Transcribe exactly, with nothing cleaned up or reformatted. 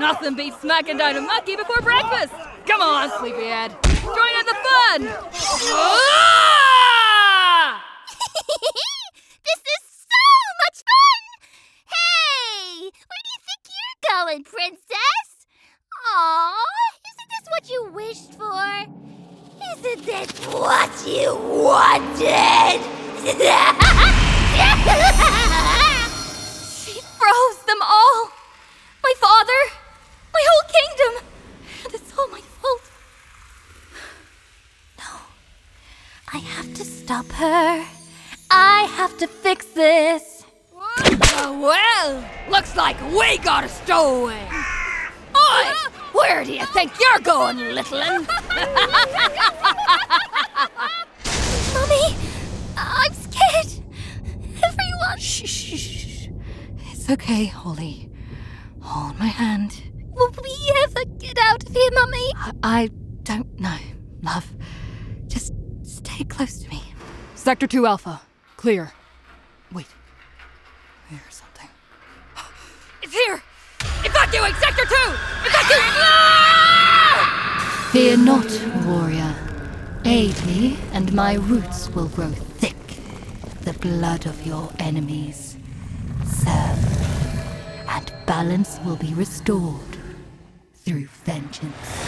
Nothing beats smacking down a monkey before breakfast. Come on, sleepyhead. Join in the fun. Ah! This is so much fun! Hey, where do you think you're going, princess? Aw, isn't this what you wished for? Isn't this what you wanted? She froze them all. My father, my whole kingdom. And it's all my fault. No, I have to stop her. I have to fix this. Oh, well, looks like we got a stowaway. Oi, where do you think you're going, little un? Mummy, I'm scared. Everyone. Shh, shh, shh. It's okay, Holly. Hold my hand. Will we ever get out of here, Mummy? I, I don't know, love. Just stay close to me. Sector two Alpha, clear. Wait, I hear something. It's here! Evacuate Sector two! Evacuate! Ah! Fear not, warrior. Aid me, and my roots will grow thick. The blood of your enemies. Serve, and balance will be restored through vengeance.